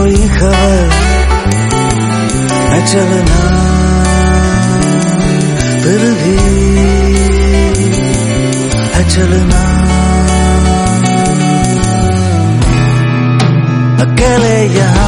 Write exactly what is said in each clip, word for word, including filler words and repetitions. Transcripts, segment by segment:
कोई खबर न चलना, फिर भी है चलना। अकेले यहाँ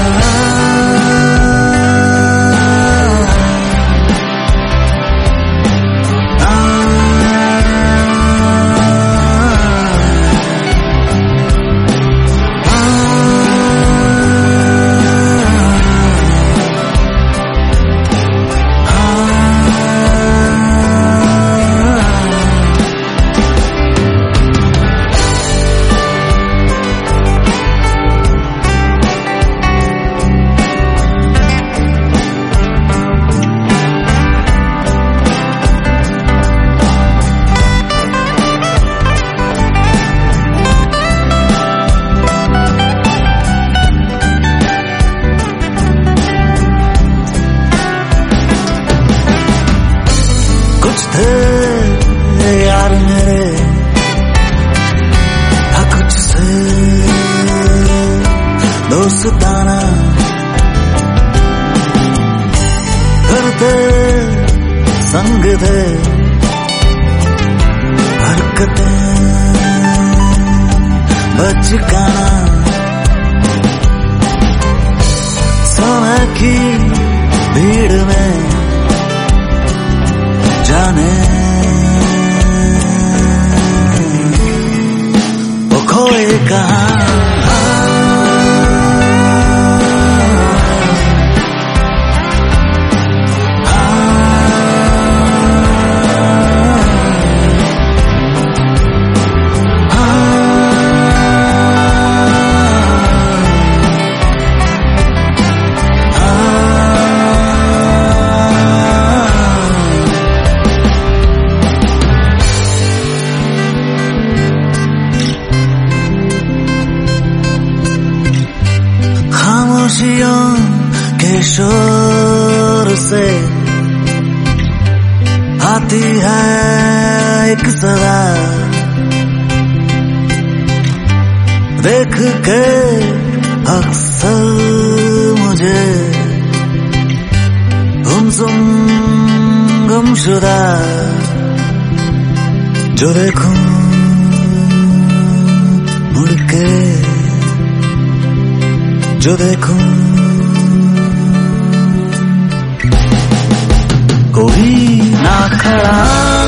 यार मेरे था कुछ से दोस्ताना, करते संग थे हरकतें बचकाना। समय की भीड़ में जाने वो खोए कहाँ। खामोशियों के शोर से आती है एक सदा, देख के अक्सर मुझे गुमसुम गुमशुदा, जो देखूं मुड़ के, जो देखूं कोई ना खड़ा।